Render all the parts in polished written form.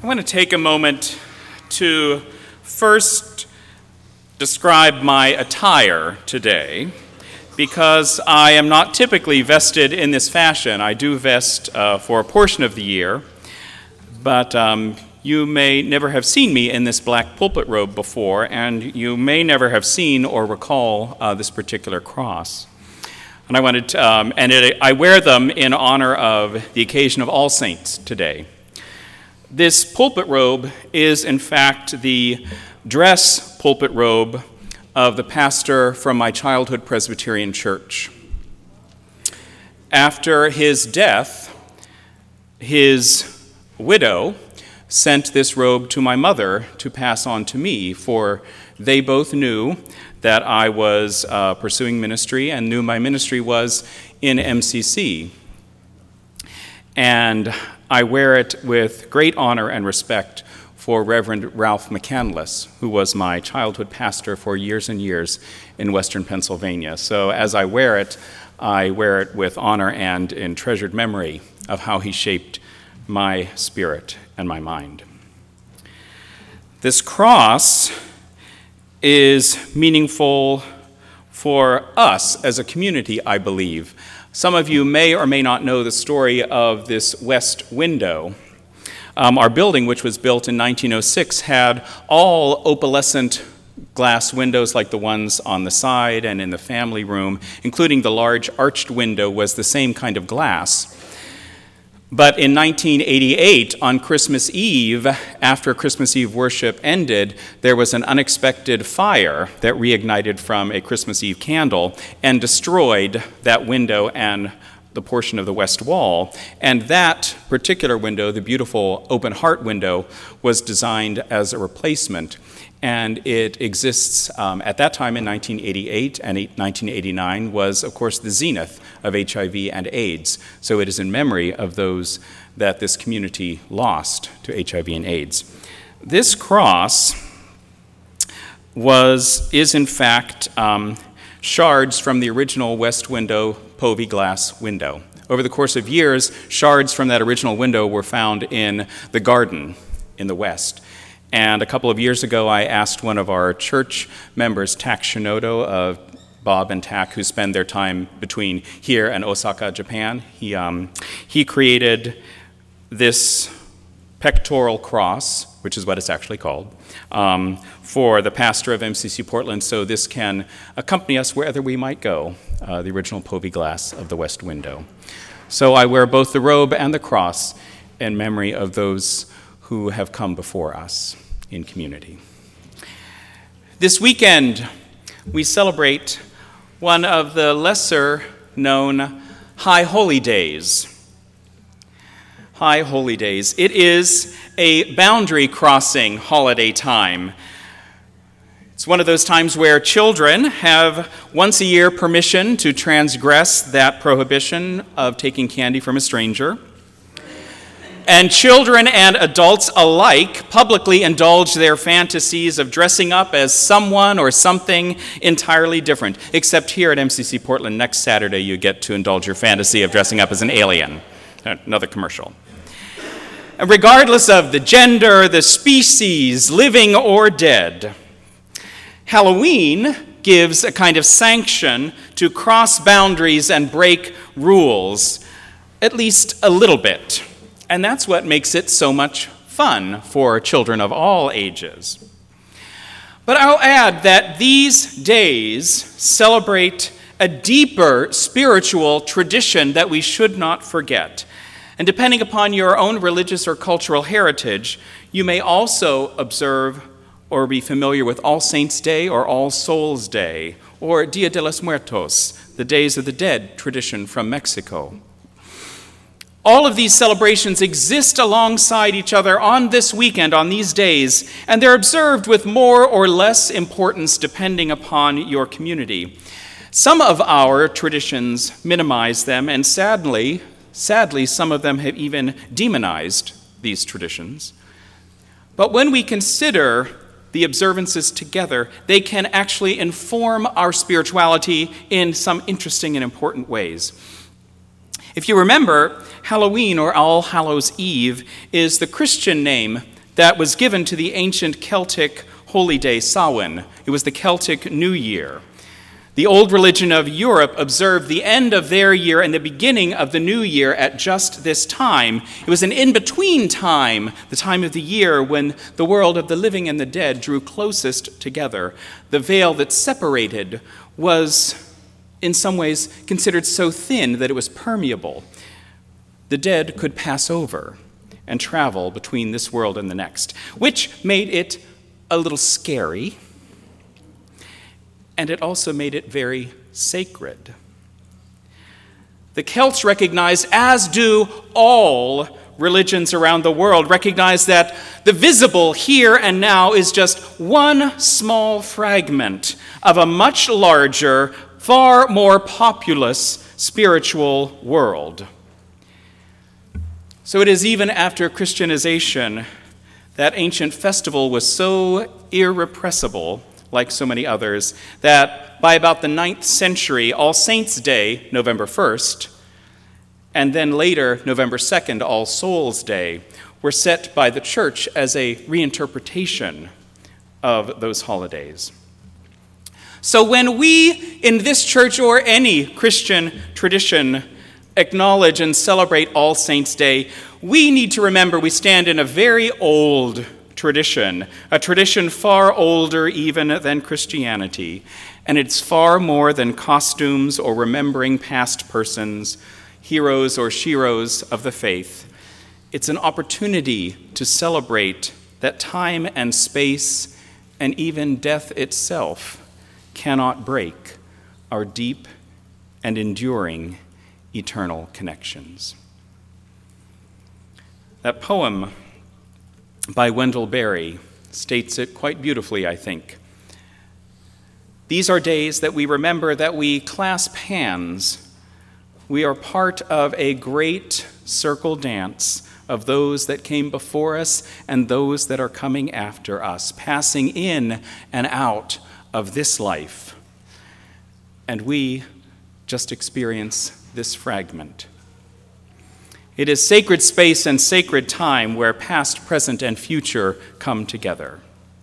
I want to take a moment to first describe my attire today, because I am not typically vested in this fashion. I do vest for a portion of the year, but you may never have seen me in this black pulpit robe before, and you may never have seen or recall this particular cross. And I wear them in honor of the occasion of All Saints today. This pulpit robe is, in fact, the dress pulpit robe of the pastor from my childhood Presbyterian church. After his death, his widow sent this robe to my mother to pass on to me, for they both knew that I was pursuing ministry and knew my ministry was in MCC. And I wear it with great honor and respect for Reverend Ralph McCandless, who was my childhood pastor for years and years in Western Pennsylvania. So as I wear it with honor and in treasured memory of how he shaped my spirit and my mind. This cross is meaningful for us as a community, I believe. Some of you may or may not know the story of this west window. Our building, which was built in 1906, had all opalescent glass windows like the ones on the side and in the family room, including the large arched window was the same kind of glass. But in 1988, on Christmas Eve, after Christmas Eve worship ended, there was an unexpected fire that reignited from a Christmas Eve candle and destroyed that window and the portion of the west wall. And that particular window, the beautiful open heart window, was designed as a replacement. And it exists at that time in 1988 and 1989 was, of course, the zenith of HIV and AIDS. So it is in memory of those that this community lost to HIV and AIDS. This cross is in fact shards from the original west window Povey glass window. Over the course of years, shards from that original window were found in the garden in the west. And a couple of years ago, I asked one of our church members, Tak Shinoda, Bob and Tak, who spend their time between here and Osaka, Japan. He created this pectoral cross, which is what it's actually called, for the pastor of MCC Portland, so this can accompany us wherever we might go, the original Povey glass of the west window. So I wear both the robe and the cross in memory of those who have come before us in community. This weekend, we celebrate one of the lesser-known High Holy Days. High Holy Days. It is a boundary-crossing holiday time. It's one of those times where children have once a year permission to transgress that prohibition of taking candy from a stranger. And children and adults alike publicly indulge their fantasies of dressing up as someone or something entirely different. Except here at MCC Portland, next Saturday, you get to indulge your fantasy of dressing up as an alien. Another commercial. And regardless of the gender, the species, living or dead, Halloween gives a kind of sanction to cross boundaries and break rules, at least a little bit. And that's what makes it so much fun for children of all ages. But I'll add that these days celebrate a deeper spiritual tradition that we should not forget. And depending upon your own religious or cultural heritage, you may also observe or be familiar with All Saints' Day or All Souls' Day, or Dia de los Muertos, the Days of the Dead tradition from Mexico. All of these celebrations exist alongside each other on this weekend, on these days, and they're observed with more or less importance depending upon your community. Some of our traditions minimize them, and sadly, some of them have even demonized these traditions. But when we consider the observances together, they can actually inform our spirituality in some interesting and important ways. If you remember, Halloween, or All Hallows Eve, is the Christian name that was given to the ancient Celtic holy day Samhain. It was the Celtic New Year. The old religion of Europe observed the end of their year and the beginning of the new year at just this time. It was an in-between time, the time of the year when the world of the living and the dead drew closest together. The veil that separated was, in some ways, considered so thin that it was permeable. The dead could pass over and travel between this world and the next, which made it a little scary. And it also made it very sacred. The Celts recognized, as do all religions around the world, recognize that the visible here and now is just one small fragment of a much larger, far more populous spiritual world. So it is even after Christianization that ancient festival was so irrepressible, like so many others, that by about the 9th century, All Saints' Day, November 1st, and then later, November 2nd, All Souls' Day, were set by the church as a reinterpretation of those holidays. So when we in this church or any Christian tradition acknowledge and celebrate All Saints' Day, we need to remember we stand in a very old tradition, a tradition far older even than Christianity, and it's far more than costumes or remembering past persons, heroes or sheroes of the faith. It's an opportunity to celebrate that time and space and even death itself cannot break our deep and enduring eternal connections. That poem by Wendell Berry states it quite beautifully, I think. These are days that we remember that we clasp hands. We are part of a great circle dance of those that came before us and those that are coming after us, passing in and out of this life. And we just experience this fragment. It is sacred space and sacred time where past, present, and future come together.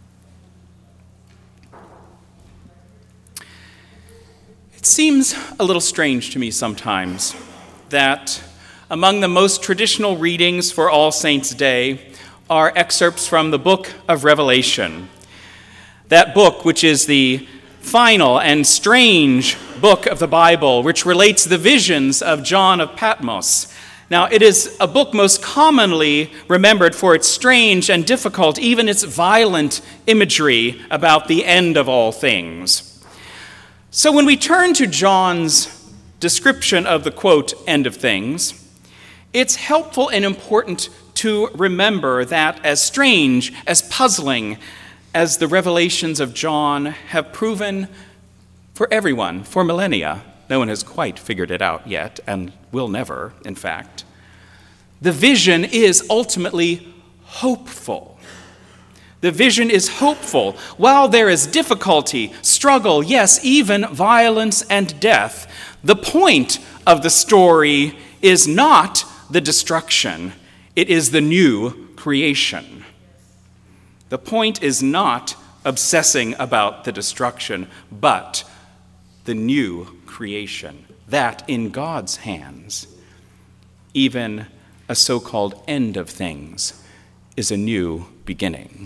It seems a little strange to me sometimes that among the most traditional readings for All Saints' Day are excerpts from the book of Revelation. That book, which is the final and strange book of the Bible, which relates the visions of John of Patmos. Now, it is a book most commonly remembered for its strange and difficult, even its violent imagery about the end of all things. So when we turn to John's description of the, quote, end of things, it's helpful and important to remember that as strange, as puzzling as the revelations of John have proven for everyone, for millennia, no one has quite figured it out yet, and will never, in fact. The vision is ultimately hopeful. The vision is hopeful. While there is difficulty, struggle, yes, even violence and death, the point of the story is not the destruction. It is the new creation. The point is not obsessing about the destruction, but the new creation, that in God's hands, even a so-called end of things, is a new beginning.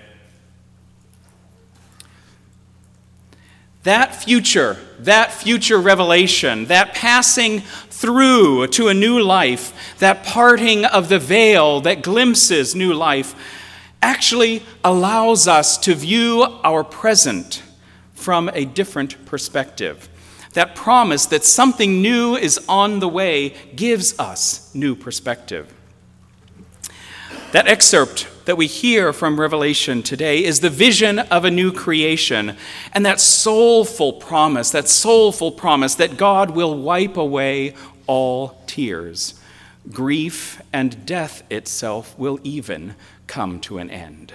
That future revelation, that passing through to a new life, that parting of the veil that glimpses new life, actually allows us to view our present from a different perspective. That promise that something new is on the way gives us new perspective. That excerpt that we hear from Revelation today is the vision of a new creation, and that soulful promise that God will wipe away all tears. Grief and death itself will even come to an end.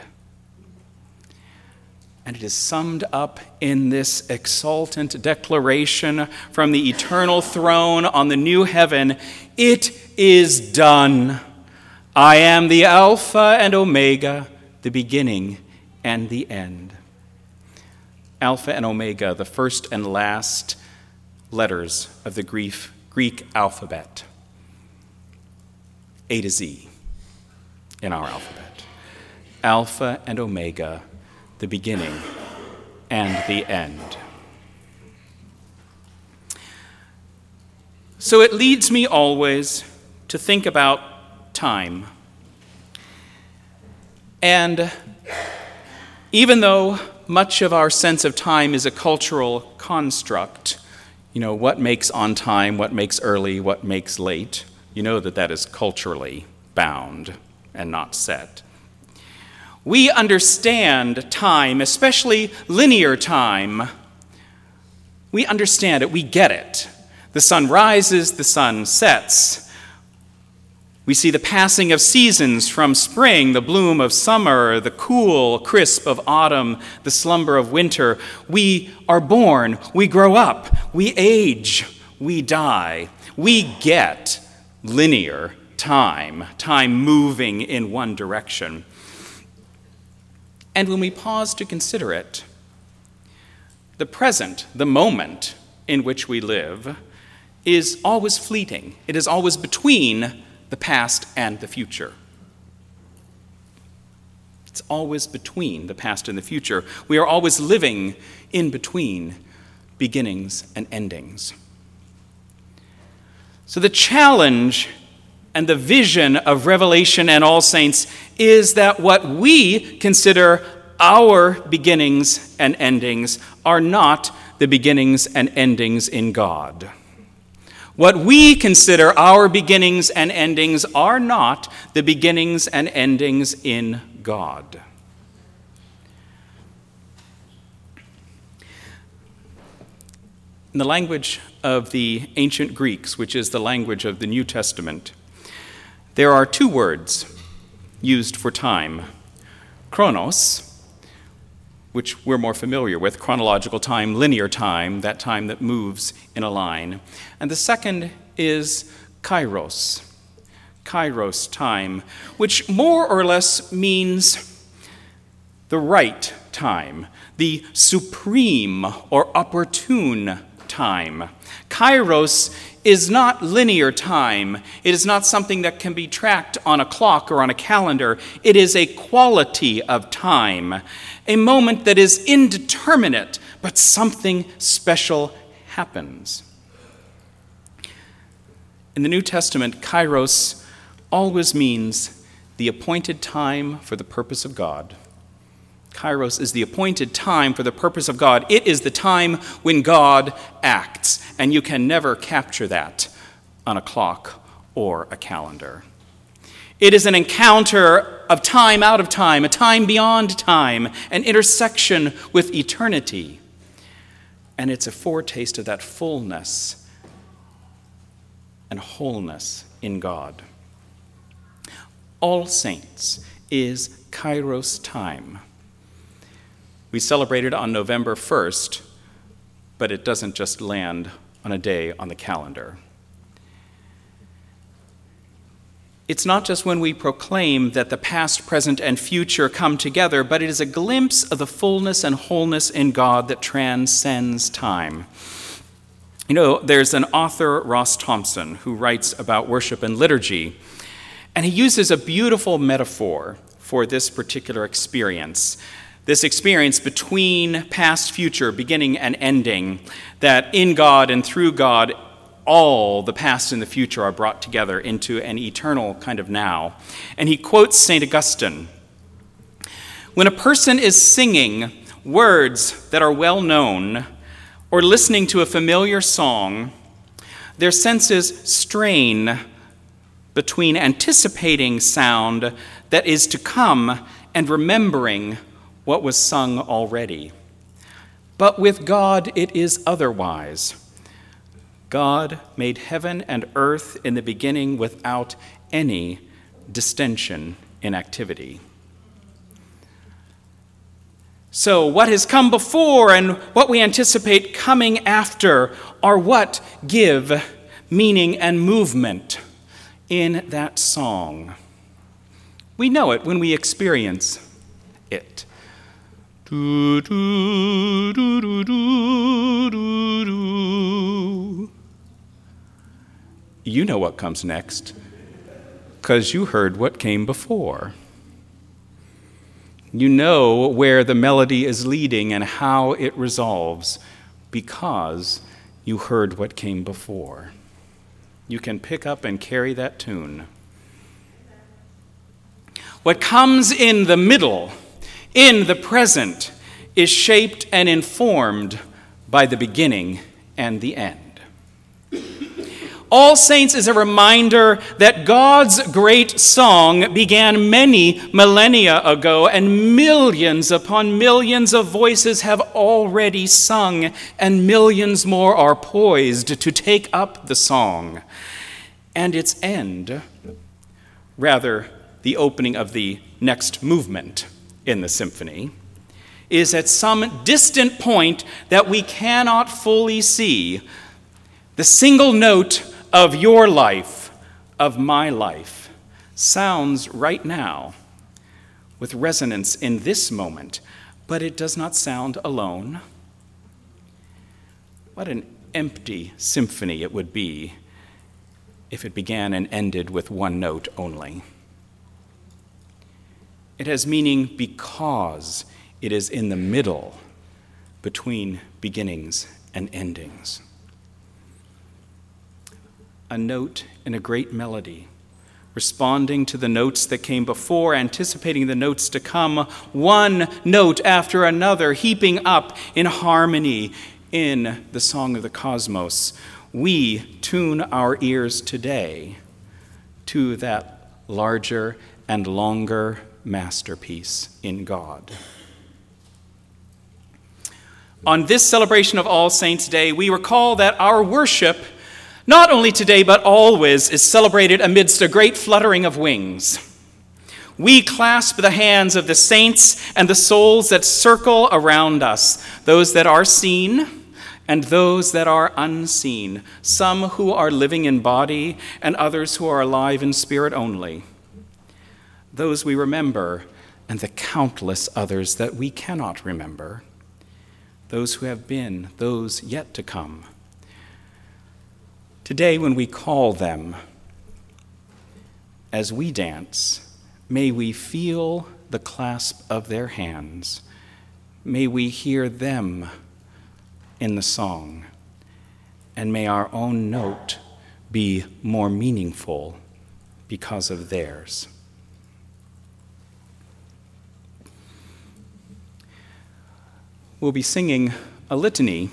And it is summed up in this exultant declaration from the eternal throne on the new heaven: "It is done. I am the Alpha and Omega, the beginning and the end. Alpha and Omega, the first and last letters of the Greek alphabet. A to Z in our alphabet. Alpha and Omega, the beginning and the end. So it leads me always to think about time. And even though much of our sense of time is a cultural construct, what makes on time, what makes early, what makes late, that is culturally bound and not set. We understand time, especially linear time. We understand it, we get it. The sun rises, the sun sets. We see the passing of seasons from spring, the bloom of summer, the cool crisp of autumn, the slumber of winter. We are born, we grow up, we age, we die. We get linear time moving in one direction. And when we pause to consider it, the present, the moment in which we live, is always fleeting. It is always between the past and the future. It's always between the past and the future. We are always living in between beginnings and endings. So the challenge and the vision of Revelation and All Saints is that what we consider our beginnings and endings are not the beginnings and endings in God. What we consider our beginnings and endings are not the beginnings and endings in God. In the language of the ancient Greeks, which is the language of the New Testament, there are two words used for time: chronos, which we're more familiar with, chronological time, linear time, that time that moves in a line. And the second is kairos time, which more or less means the right time, the supreme or opportune time. Kairos is not linear time. It is not something that can be tracked on a clock or on a calendar. It is a quality of time, a moment that is indeterminate, but something special happens. In the New Testament, kairos always means the appointed time for the purpose of God. Kairos is the appointed time for the purpose of God. It is the time when God acts, and you can never capture that on a clock or a calendar. It is an encounter of time out of time, a time beyond time, an intersection with eternity. And it's a foretaste of that fullness and wholeness in God. All Saints is kairos time. We celebrate it on November 1st, but it doesn't just land on a day on the calendar. It's not just when we proclaim that the past, present, and future come together, but it is a glimpse of the fullness and wholeness in God that transcends time. There's an author, Ross Thompson, who writes about worship and liturgy, and he uses a beautiful metaphor for this particular experience. This experience between past, future, beginning, and ending, that in God and through God, all the past and the future are brought together into an eternal kind of now. And he quotes St. Augustine. When a person is singing words that are well known or listening to a familiar song, their senses strain between anticipating sound that is to come and remembering what was sung already. But with God it is otherwise. God made heaven and earth in the beginning without any distension in activity. So what has come before and what we anticipate coming after are what give meaning and movement in that song. We know it when we experience it. Do, do, do, do, do, do, do. You know what comes next, because you heard what came before. You know where the melody is leading and how it resolves, because you heard what came before. You can pick up and carry that tune. What comes in the middle, in the present, is shaped and informed by the beginning and the end. All Saints is a reminder that God's great song began many millennia ago, and millions upon millions of voices have already sung, and millions more are poised to take up the song. And its end, rather the opening of the next movement in the symphony, is at some distant point that we cannot fully see. The single note of your life, of my life, sounds right now with resonance in this moment, but it does not sound alone. What an empty symphony it would be if it began and ended with one note only. It has meaning because it is in the middle between beginnings and endings. A note in a great melody, responding to the notes that came before, anticipating the notes to come, one note after another, heaping up in harmony in the song of the cosmos. We tune our ears today to that larger and longer masterpiece in God. On this celebration of All Saints' Day, we recall that our worship, not only today but always, is celebrated amidst a great fluttering of wings. We clasp the hands of the saints and the souls that circle around us, those that are seen and those that are unseen, some who are living in body and others who are alive in spirit only, those we remember and the countless others that we cannot remember, those who have been, those yet to come. Today, when we call them, as we dance, may we feel the clasp of their hands. May we hear them in the song, and may our own note be more meaningful because of theirs. We'll be singing a litany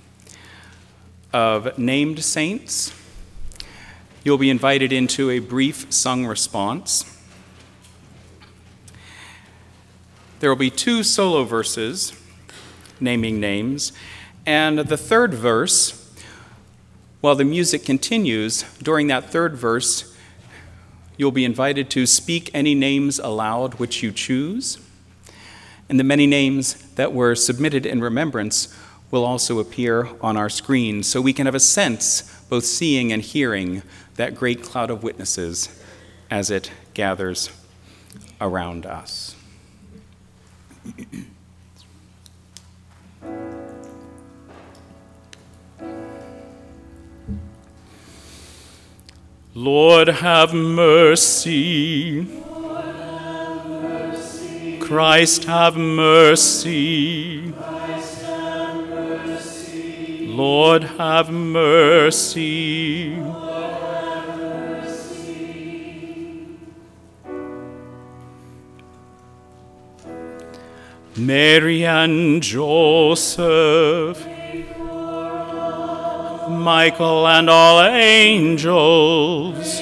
of named saints. You'll be invited into a brief sung response. There will be 2 solo verses naming names, and the third verse, while the music continues, during that third verse, you'll be invited to speak any names aloud which you choose, and the many names that were submitted in remembrance will also appear on our screen, so we can have a sense, both seeing and hearing, that great cloud of witnesses as it gathers around us. Lord, have mercy. Lord, have mercy. Christ, have mercy. Lord, have mercy. Lord, have mercy. Mary and Joseph, Michael and all angels,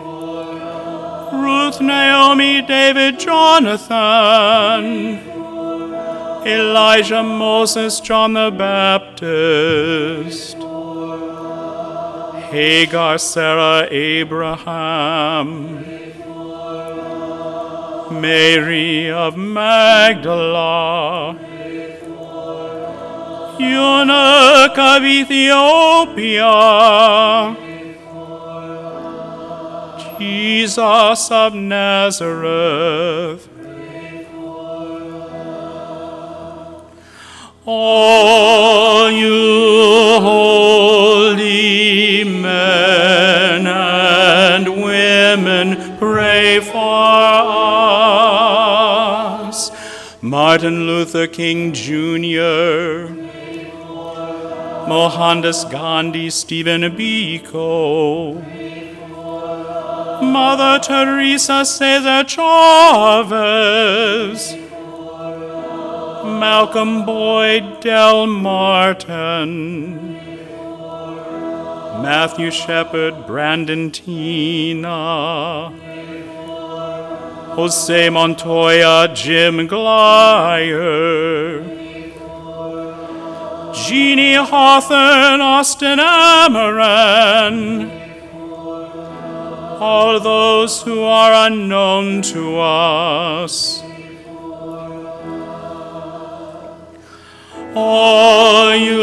Ruth, Naomi, David, Jonathan, Elijah, Moses, John the Baptist, Hagar, Sarah, Abraham, Mary of Magdala, Eunuch of Ethiopia, Jesus of Nazareth, All you holy men and women, pray for us. Martin Luther King Jr., Mohandas Gandhi, Stephen Biko, Mother Teresa, Cesar Chavez, Malcolm Boyd Del Martin, Matthew Shepard, Brandon Tina, Jose Montoya, Jim Glyer, Jeannie Hawthorne, Austin Amaran, all those who are unknown to us. All you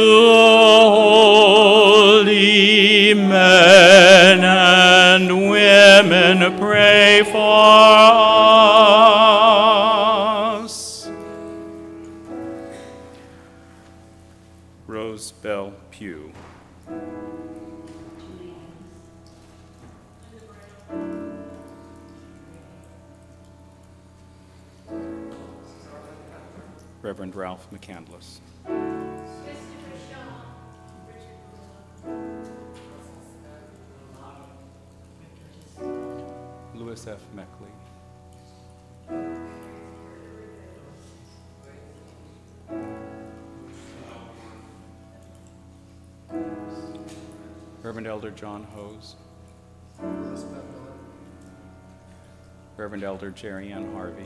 holy men and women, pray for us. Rose Bell Pugh. Reverend Ralph McCandless. Louis F. Meckley. Reverend Elder John Hose. Reverend Elder Jerry Ann Harvey.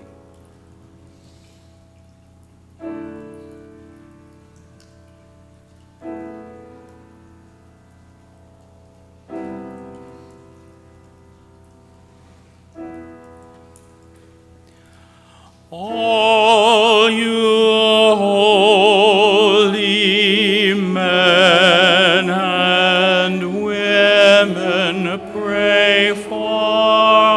All you holy men and women, pray for